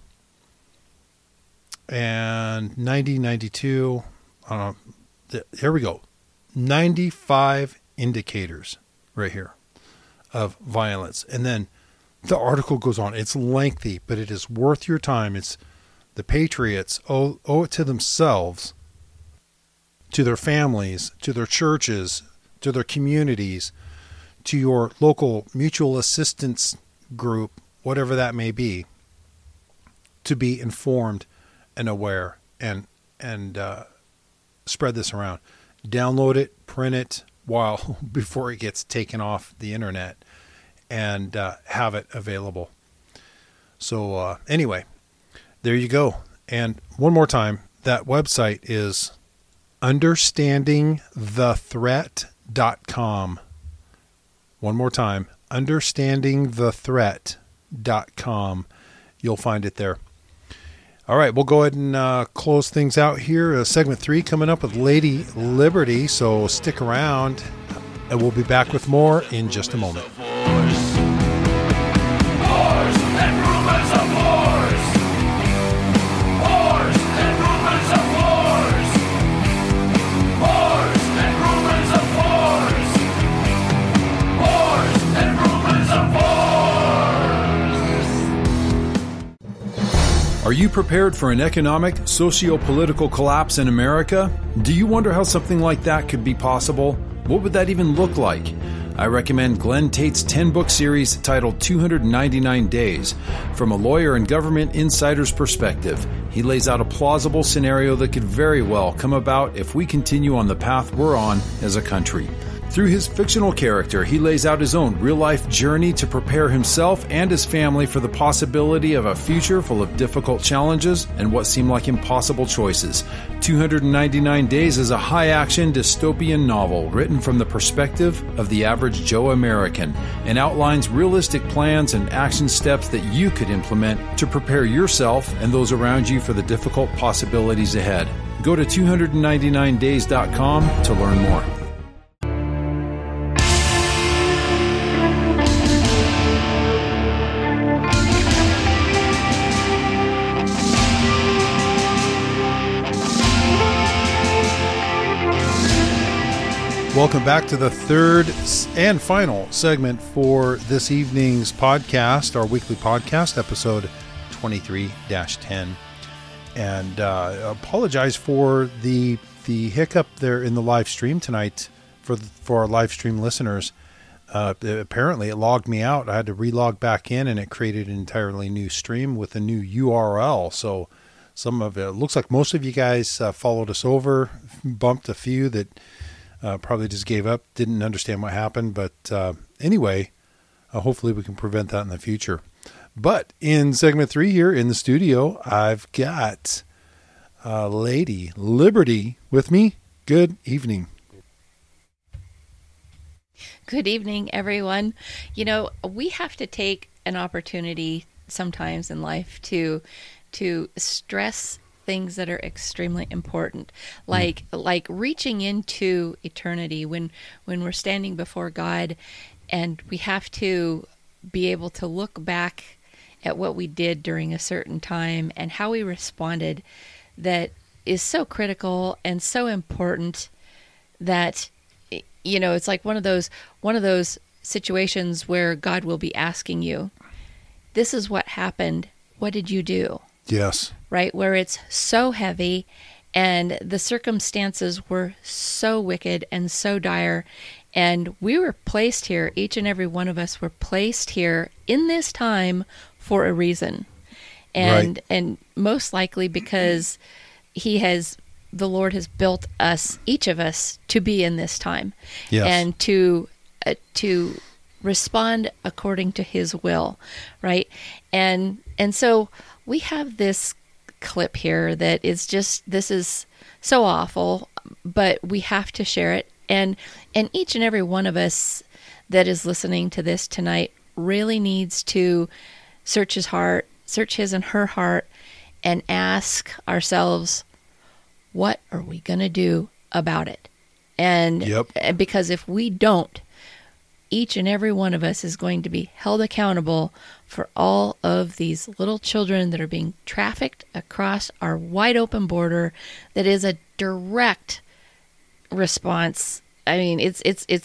and 90, 92, here we go. 95 indicators right here of violence. And then the article goes on. It's lengthy, but it is worth your time. It's the patriots owe it to themselves, to their families, to their churches, to their communities, to your local mutual assistance group, whatever that may be, to be informed and aware and spread this around. Download it, print it before it gets taken off the internet, and have it available. So anyway, there you go. And one more time, that website is understandingthethreat.com. One more time, understandingthethreat.com. You'll find it there. All right, we'll go ahead and close things out here. Segment 3 coming up with Lady Liberty, so stick around, and we'll be back with more in just a moment. Are you prepared for an economic, socio-political collapse in America? Do you wonder how something like that could be possible? What would that even look like? I recommend Glenn Tate's 10-book series titled 299 Days. From a lawyer and government insider's perspective, he lays out a plausible scenario that could very well come about if we continue on the path we're on as a country. Through his fictional character, he lays out his own real-life journey to prepare himself and his family for the possibility of a future full of difficult challenges and what seem like impossible choices. 299 Days is a high-action dystopian novel written from the perspective of the average Joe American and outlines realistic plans and action steps that you could implement to prepare yourself and those around you for the difficult possibilities ahead. Go to 299days.com to learn more. Welcome back to the third and final segment for this evening's podcast, our weekly podcast, episode 23-10. And apologize for the hiccup there in the live stream tonight for our live stream listeners. Apparently it logged me out. I had to relog back in, and it created an entirely new stream with a new URL. So some of it looks like most of you guys followed us over, bumped a few that probably just gave up, didn't understand what happened. But anyway, hopefully we can prevent that in the future. But in segment 3 here in the studio, I've got Lady Liberty with me. Good evening. Good evening, everyone. You know, we have to take an opportunity sometimes in life to stress things that are extremely important, like reaching into eternity when we're standing before God, and we have to be able to look back at what we did during a certain time and how we responded. That is so critical and so important that, you know, it's like one of those situations where God will be asking you, this is what happened. What did you do? Yes. Right? Where it's so heavy and the circumstances were so wicked and so dire. And we were placed here, each and every one of us were placed here in this time for a reason. And most likely because the Lord has built us, each of us, to be in this time. Yes. And to respond according to his will, right? And so we have this clip here that is just, this is so awful, but we have to share it. And each and every one of us that is listening to this tonight really needs to search his heart, search his and her heart, and ask ourselves, what are we going to do about it? And because if we don't, each and every one of us is going to be held accountable for all of these little children that are being trafficked across our wide open border. That is a direct response. I mean, it's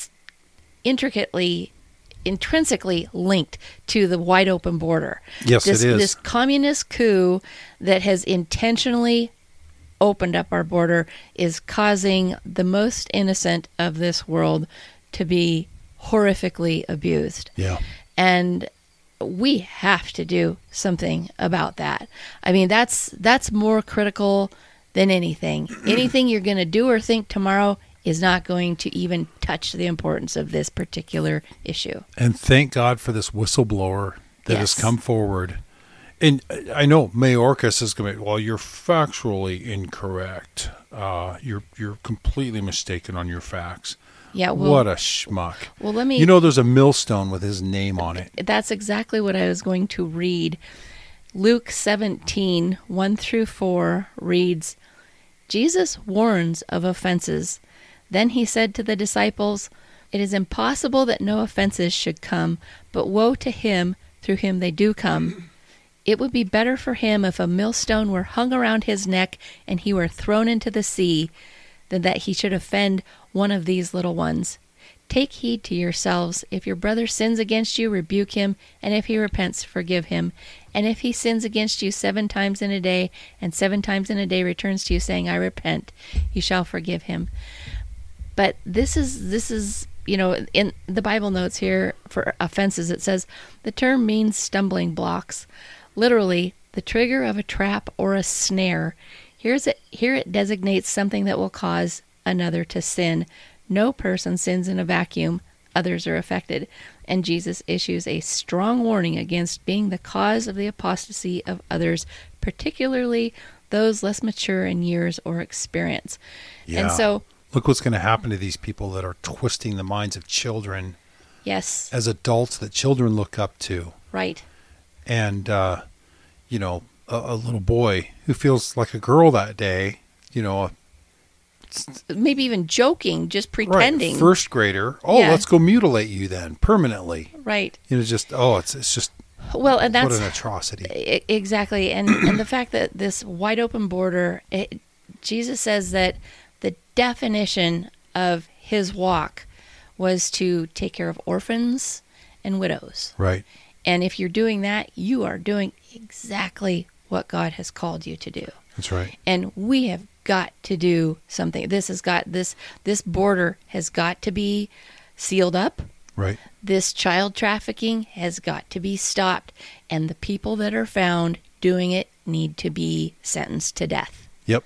intrinsically linked to the wide open border. Yes, it is. This communist coup that has intentionally opened up our border is causing the most innocent of this world to be horrifically abused. Yeah. And we have to do something about that. I mean, that's more critical than anything. Anything you're going to do or think tomorrow is not going to even touch the importance of this particular issue. And thank God for this whistleblower that has come forward. And I know Mayorkas is going to be, well, you're factually incorrect. You're completely mistaken on your facts. Yeah, well, what a schmuck. Well, let me... there's a millstone with his name on it. That's exactly what I was going to read. Luke 17, 1-4 reads, Jesus warns of offenses. Then he said to the disciples, it is impossible that no offenses should come, but woe to him through whom they do come. It would be better for him if a millstone were hung around his neck and he were thrown into the sea, than that he should offend one of these little ones. Take heed to yourselves. If your brother sins against you, rebuke him, and if he repents, forgive him. And if he sins against you 7 times in a day, and 7 times in a day returns to you, saying, I repent, you shall forgive him. But this is in the Bible notes here for offenses, it says, the term means stumbling blocks. Literally, the trigger of a trap or a snare. Here it designates something that will cause another to sin. No person sins in a vacuum. Others are affected. And Jesus issues a strong warning against being the cause of the apostasy of others, particularly those less mature in years or experience. Yeah. And so, look what's going to happen to these people that are twisting the minds of children. Yes. As adults that children look up to. Right. And, a little boy who feels like a girl that day, maybe even joking, just pretending. Right, first grader. Oh, yeah. Let's go mutilate you then permanently. Right. It's just well, and that's what an atrocity. Exactly. And the fact that this wide open border, Jesus says that the definition of his walk was to take care of orphans and widows. Right. And if you're doing that, you are doing exactly what God has called you to do. That's right. And we have got to do something. This border has got to be sealed up. Right. This child trafficking has got to be stopped. And the people that are found doing it need to be sentenced to death. Yep.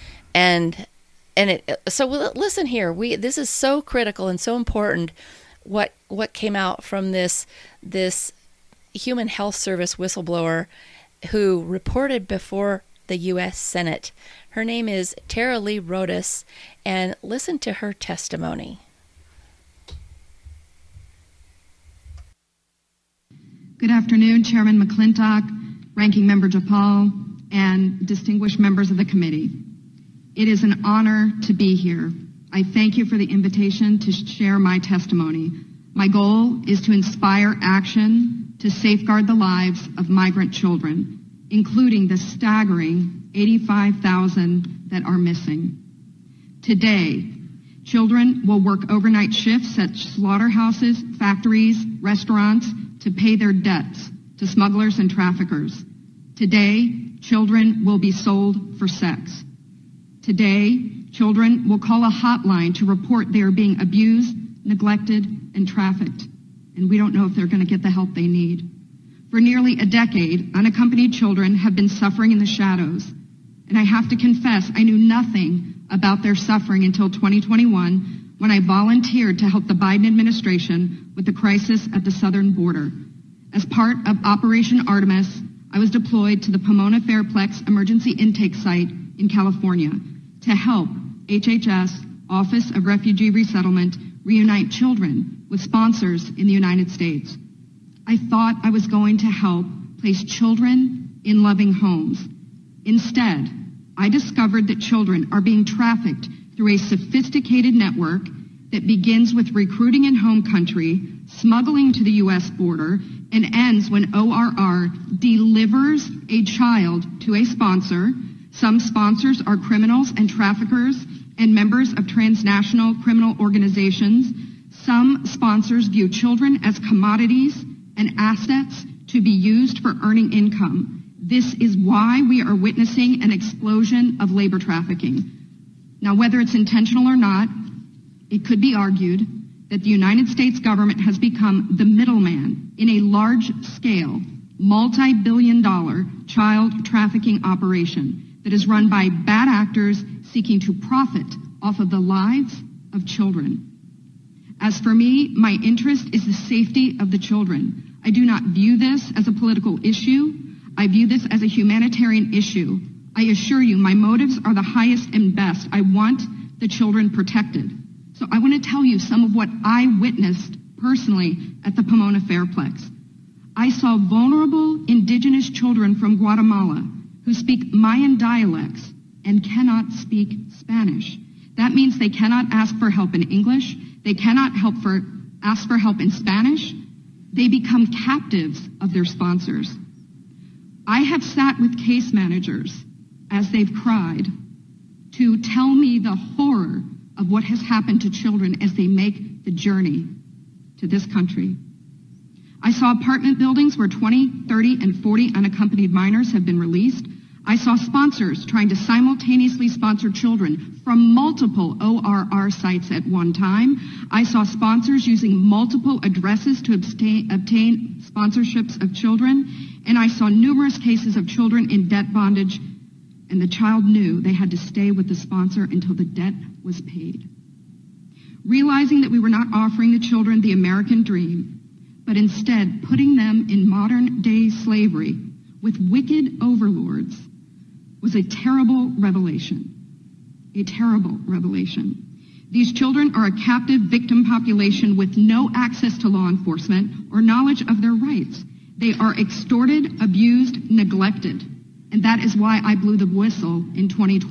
So listen here. This is so critical and so important. What came out from this Human Health Service whistleblower who reported before the U.S. Senate. Her name is Tara Lee Rodas, and listen to her testimony. Good afternoon, Chairman McClintock, Ranking Member Japal, and distinguished members of the committee. It is an honor to be here. I thank you for the invitation to share my testimony. My goal is to inspire action to safeguard the lives of migrant children, including the staggering 85,000 that are missing. Today, children will work overnight shifts at slaughterhouses, factories, restaurants to pay their debts to smugglers and traffickers. Today, children will be sold for sex. Today, children will call a hotline to report they are being abused, neglected, and trafficked. And we don't know if they're going to get the help they need. For nearly a decade, unaccompanied children have been suffering in the shadows. And I have to confess, I knew nothing about their suffering until 2021, when I volunteered to help the Biden administration with the crisis at the southern border. As part of Operation Artemis, I was deployed to the Pomona Fairplex Emergency Intake Site in California to help HHS, Office of Refugee Resettlement, reunite children with sponsors in the United States. I thought I was going to help place children in loving homes. Instead, I discovered that children are being trafficked through a sophisticated network that begins with recruiting in home country, smuggling to the U.S. border, and ends when ORR delivers a child to a sponsor. Some sponsors are criminals and traffickers and members of transnational criminal organizations. Some sponsors view children as commodities and assets to be used for earning income. This is why we are witnessing an explosion of labor trafficking. Now, whether it's intentional or not, it could be argued that the United States government has become the middleman in a large-scale, multi-billion-dollar child trafficking operation that is run by bad actors seeking to profit off of the lives of children. As for me, my interest is the safety of the children. I do not view this as a political issue. I view this as a humanitarian issue. I assure you, my motives are the highest and best. I want the children protected. So I want to tell you some of what I witnessed personally at the Pomona Fairplex. I saw vulnerable indigenous children from Guatemala who speak Mayan dialects and cannot speak Spanish. That means they cannot ask for help in English. They cannot ask for help in Spanish. They become captives of their sponsors. I have sat with case managers as they've cried to tell me the horror of what has happened to children as they make the journey to this country. I saw apartment buildings where 20, 30, and 40 unaccompanied minors have been released. I saw sponsors trying to simultaneously sponsor children from multiple ORR sites at one time. I saw sponsors using multiple addresses to obtain sponsorships of children. And I saw numerous cases of children in debt bondage, and the child knew they had to stay with the sponsor until the debt was paid. Realizing that we were not offering the children the American dream, but instead putting them in modern-day slavery with wicked overlords, was a terrible revelation. A terrible revelation. These children are a captive victim population with no access to law enforcement or knowledge of their rights. They are extorted, abused, neglected. And that is why I blew the whistle in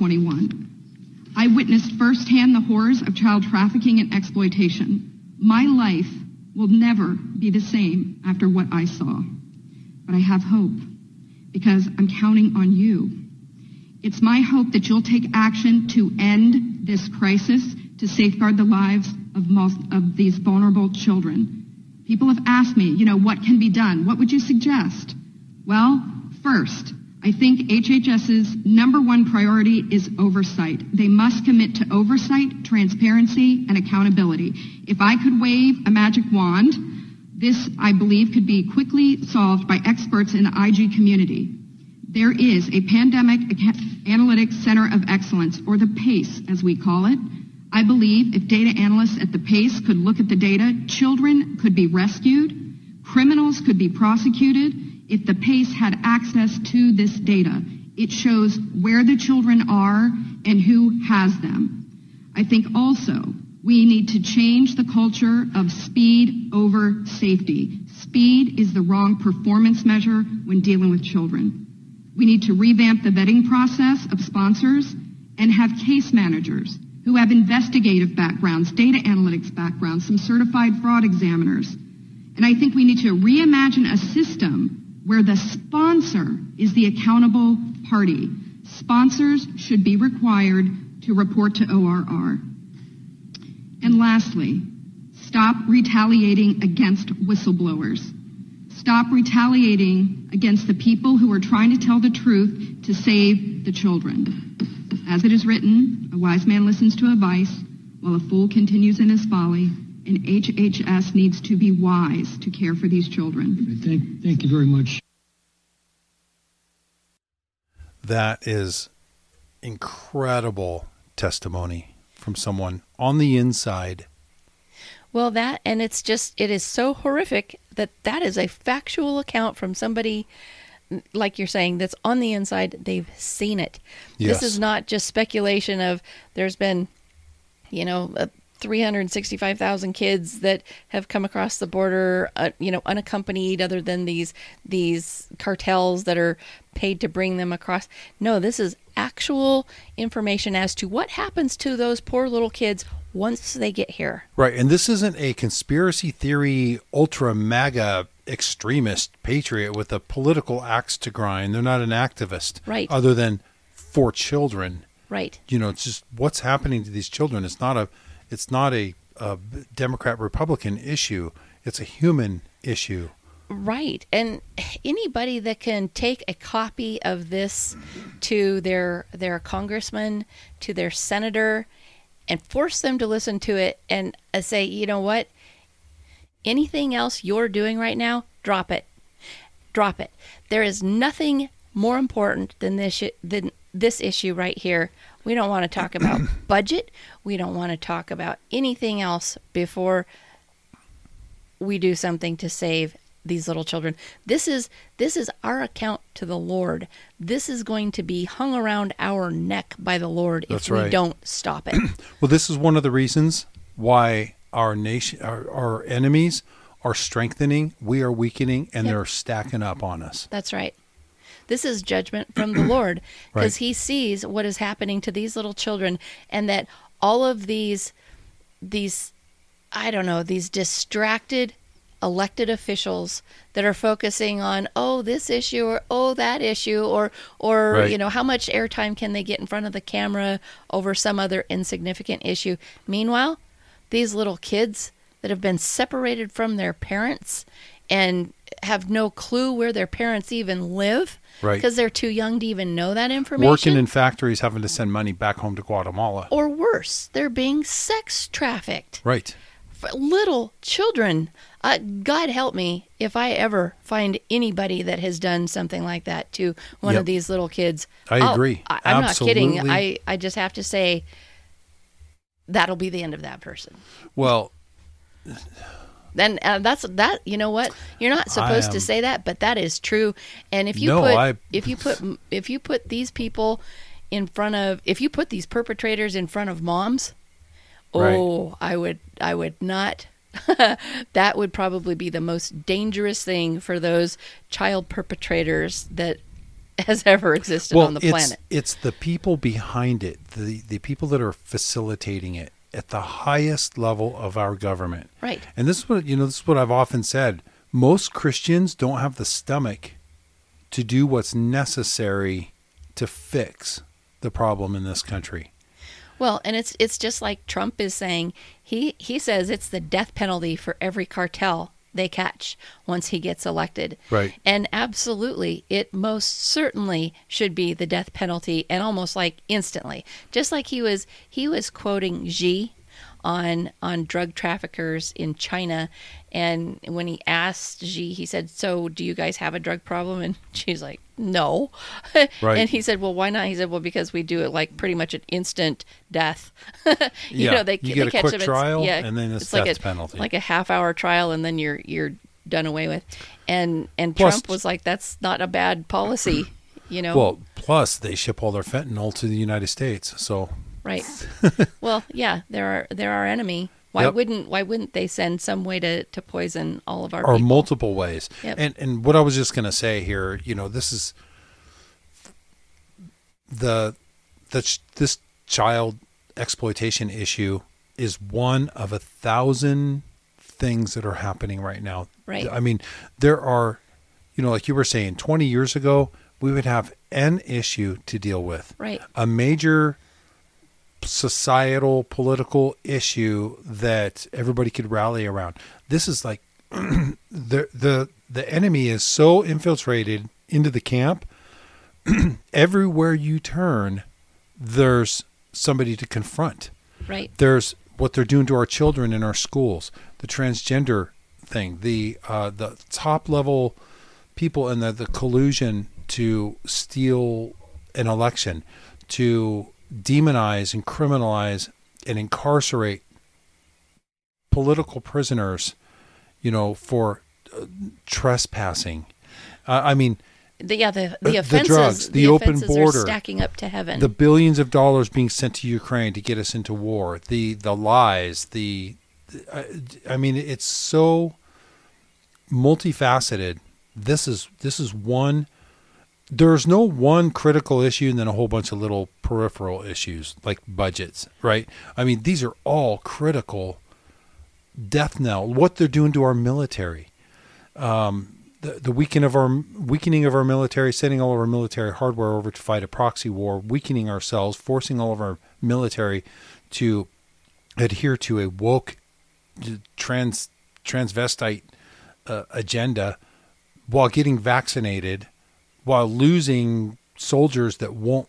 2021. I witnessed firsthand the horrors of child trafficking and exploitation. My life will never be the same after what I saw. But I have hope because I'm counting on you. It's my hope that you'll take action to end this crisis, to safeguard the lives of these vulnerable children. People have asked me, what can be done? What would you suggest? Well, first, I think HHS's number one priority is oversight. They must commit to oversight, transparency, and accountability. If I could wave a magic wand, this, I believe, could be quickly solved by experts in the IG community. There is a Pandemic Analytics Center of Excellence, or the PACE, as we call it. I believe if data analysts at the PACE could look at the data, children could be rescued, criminals could be prosecuted. If the PACE had access to this data, it shows where the children are and who has them. I think also we need to change the culture of speed over safety. Speed is the wrong performance measure when dealing with children. We need to revamp the vetting process of sponsors and have case managers who have investigative backgrounds, data analytics backgrounds, some certified fraud examiners. And I think we need to reimagine a system where the sponsor is the accountable party. Sponsors should be required to report to ORR. And lastly, stop retaliating against whistleblowers. Stop retaliating against the people who are trying to tell the truth to save the children. As it is written, a wise man listens to advice while a fool continues in his folly, and HHS needs to be wise to care for these children. Thank you very much. That is incredible testimony from someone on the inside. Well, and it is so horrific that is a factual account from somebody, like you're saying, that's on the inside. They've seen it. Yes. This is not just speculation of there's been, 365,000 kids that have come across the border, unaccompanied, other than these cartels that are paid to bring them across. No, this is actual information as to what happens to those poor little kids once they get here. Right. And this isn't a conspiracy theory, ultra MAGA extremist patriot with a political axe to grind. They're not an activist. Right. Other than for children. Right. It's just what's happening to these children. It's not a Democrat Republican issue. It's a human issue. Right. And anybody that can take a copy of this to their congressman, to their senator, and force them to listen to it and say, you know what? Anything else you're doing right now, drop it. Drop it. There is nothing more important than this issue right here. We don't want to talk about budget. We don't want to talk about anything else before we do something to save these little children. This is our account to the Lord. This is going to be hung around our neck by the Lord if we don't stop it. Well, this is one of the reasons why our nation, our enemies are strengthening, we are weakening, and they're stacking up on us. That's right. This is judgment from the Lord, because Right. he sees what is happening to these little children, and that all of these distracted elected officials that are focusing on, this issue or that issue, or Right. how much airtime can they get in front of the camera over some other insignificant issue. Meanwhile, these little kids that have been separated from their parents and have no clue where their parents even live, Right. because they're too young to even know that information. Working in factories, having to send money back home to Guatemala. Or worse, they're being sex trafficked. Right. For little children. God help me if I ever find anybody that has done something like that to one Yep. of these little kids. I agree. I'm not kidding. Absolutely. I just have to say that'll be the end of that person. Well, Then that's that. You know what? You're not supposed to say that, but that is true. And if you if you put these people in front of, if you put these perpetrators in front of moms, Right. I would not. That would probably be the most dangerous thing for those child perpetrators that has ever existed on the planet. It's the people behind it, the people that are facilitating it at the highest level of our government. Right. And this is what I've often said. Most Christians don't have the stomach to do what's necessary to fix the problem in this country. Well, and it's just like Trump is saying. He says it's the death penalty for every cartel they catch once he gets elected. Right. And absolutely, it most certainly should be the death penalty, and almost like instantly. Just like he was quoting Xi on drug traffickers in China, and when he asked Xi, he said, "So do you guys have a drug problem?" And she's like, "No." Right. And he said, "Well, why not?" He said, "Well, because we do it like pretty much an instant death." You get they a catch quick them, trial, and then it's like death penalty. like a half-hour trial, and then you're done away with. And Plus- Trump was like, "That's not a bad policy," Well, plus they ship all their fentanyl to the United States, so Right. Well, yeah, they're our enemy. Why Yep. wouldn't they send some way to poison all of our or people? multiple ways. Yep. And what I was just going to say here, this is this child exploitation issue is one of 1,000 things that are happening right now. Right. I mean, there are, like you were saying, 20 years ago, we would have an issue to deal with. Right. A major societal, political issue that everybody could rally around. This is like the enemy is so infiltrated into the camp. Everywhere you turn, there's somebody to confront. Right. There's what they're doing to our children in our schools, the transgender thing, the top level people, and the collusion to steal an election, to demonize and criminalize and incarcerate political prisoners, for trespassing. I mean, the offenses, the drugs, the open offenses border, are stacking up to heaven. the billions of dollars being sent to Ukraine to get us into war, the lies, I mean, it's so multifaceted. This is one. There's no one critical issue and then a whole bunch of little peripheral issues like budgets, right? I mean, these are all critical. Death knell, what they're doing to our military, the weakening of our military, sending all of our military hardware over to fight a proxy war, weakening ourselves, forcing all of our military to adhere to a woke transvestite agenda while getting vaccinated, while losing soldiers that won't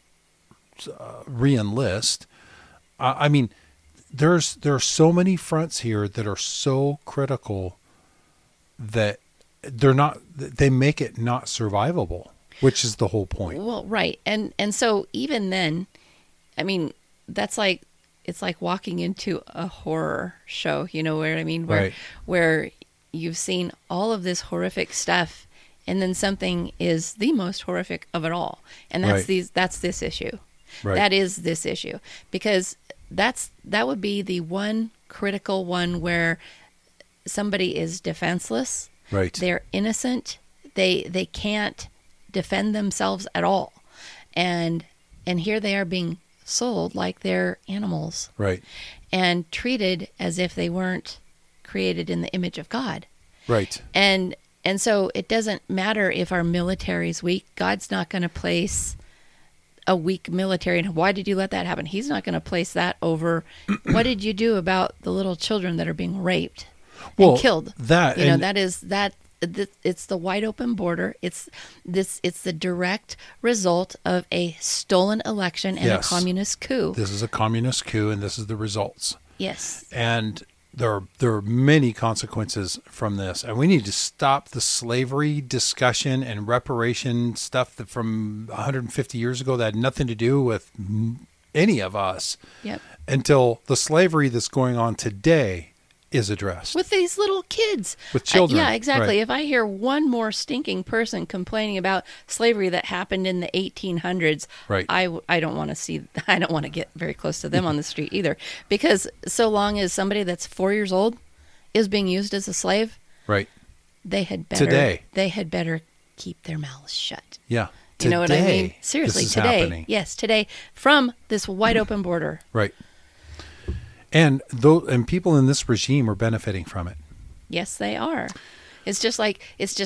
re-enlist. I mean, there are so many fronts here that are so critical that they make it not survivable, which is the whole point. Well, right. And so even then, I mean, it's like walking into a horror show, you know what I mean? Where you've seen all of this horrific stuff, and then something is the most horrific of it all. And that's this issue. Right. That is this issue. Because that would be the one critical one where somebody is defenseless. Right. They're innocent. They can't defend themselves at all. And here they are being sold like they're animals. Right. And treated as if they weren't created in the image of God. Right. And so it doesn't matter if our military is weak. God's not going to place a weak military. And why did you let that happen? He's not going to place that over what did you do about the little children that are being raped and killed? It's the wide open border. It's the direct result of a stolen election and a communist coup. This is a communist coup, and this is the results. Yes. And there are many consequences from this, and we need to stop the slavery discussion and reparation stuff that from 150 years ago that had nothing to do with any of us. Yep. Until the slavery that's going on today is addressed. With these little kids. With children. Yeah, exactly. Right. If I hear one more stinking person complaining about slavery that happened in the 1800s, right. I don't want to get very close to them on the street either. Because so long as somebody that's 4 years old is being used as a slave, right. They had better keep their mouths shut. Yeah. You know what I mean? Seriously, today. Happening. Yes, today from this wide open border. Right. And people in this regime are benefiting from it. Yes, they are. It's just like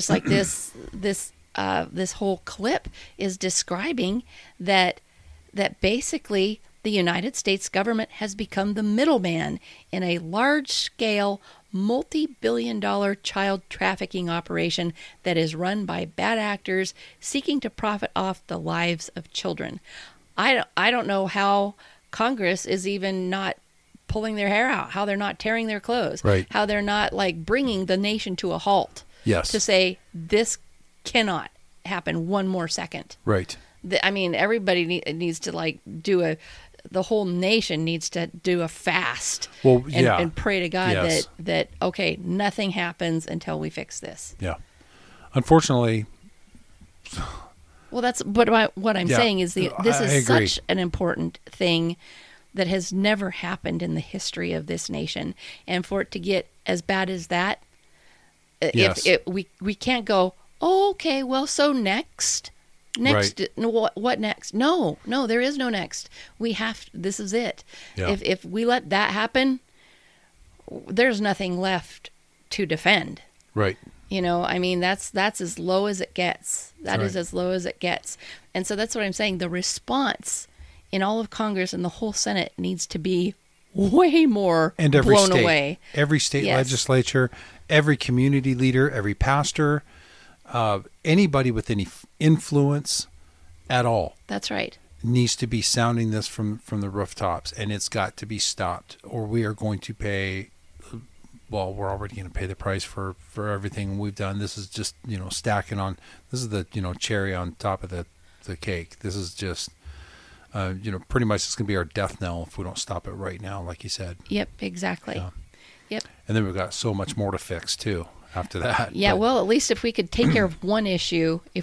this whole clip is describing that basically the United States government has become the middleman in a large-scale, multi-billion-dollar child trafficking operation that is run by bad actors seeking to profit off the lives of children. I don't know how Congress is even not pulling their hair out, how they're not tearing their clothes, right. How they're not like bringing the nation to a halt. Yes. To say this cannot happen one more second. Right. I mean, everybody needs to the whole nation needs to do a fast. Well, and pray to God yes. that okay, nothing happens until we fix this. Yeah. Unfortunately. Well, that's what I'm saying is this is such an important thing that has never happened in the history of this nation, and for it to get as bad as that, yes. we can't go, oh, okay, well, so next, right. what next? No, there is no next. This is it. Yeah. If we let that happen, there's nothing left to defend. Right. You know, I mean, that's as low as it gets. That is as low as it gets. And so that's what I'm saying. The response in all of Congress and the whole Senate needs to be way more and every blown state, away. Every state yes. legislature, every community leader, every pastor, anybody with any influence at all. That's right. Needs to be sounding this from the rooftops, and it's got to be stopped, or we are going to pay. Well, we're already going to pay the price for everything we've done. This is just, stacking on. This is the, cherry on top of the cake. This is just, pretty much it's going to be our death knell if we don't stop it right now, like you said. Yep, exactly. Yeah. Yep. And then we've got so much more to fix too after that. Yeah, well, at least if we could take care of one issue, in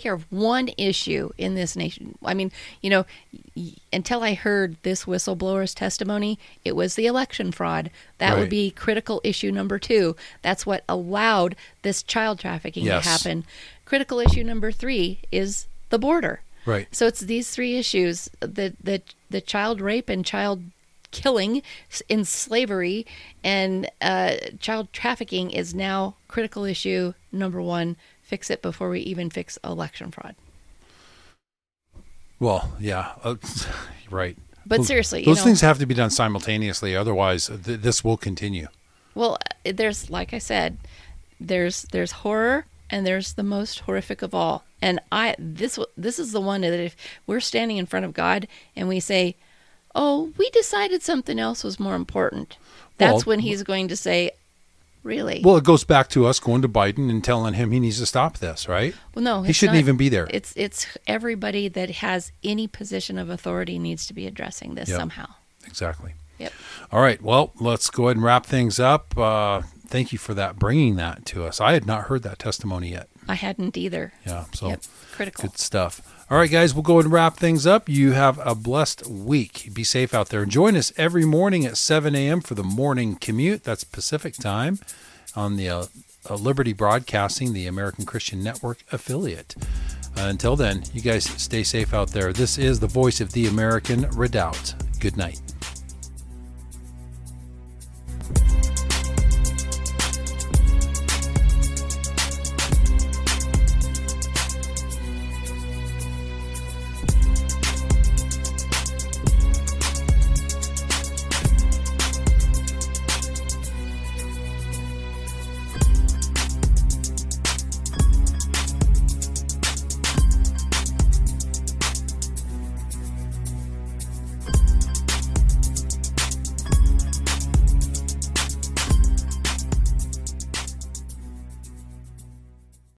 this nation. I mean, until I heard this whistleblower's testimony, it was the election fraud. That would be critical issue number 2. That's what allowed this child trafficking to happen. Critical issue number 3 is the border. Right. So it's these 3 issues, the child rape and child killing in slavery and child trafficking is now critical issue number 1. Fix it before we even fix election fraud. Well, yeah, right. But seriously, those things have to be done simultaneously. Otherwise, this will continue. Well, there's, like I said, there's horror, and there's the most horrific of all. And this is the one that if we're standing in front of God and we say, "Oh, we decided something else was more important," that's when He's going to say, "Really?" Well, it goes back to us going to Biden and telling him he needs to stop this, right? Well, no, he shouldn't even be there. It's everybody that has any position of authority needs to be addressing this somehow. Exactly. Yep. All right. Well, let's go ahead and wrap things up. Thank you for bringing that to us. I had not heard that testimony yet. I hadn't either. Yeah. So critical. Good stuff. All right, guys, we'll go ahead and wrap things up. You have a blessed week. Be safe out there. And join us every morning at 7 a.m. for the morning commute. That's Pacific time on the Liberty Broadcasting, the American Christian Network affiliate. Until then, you guys stay safe out there. This is the voice of the American Redoubt. Good night.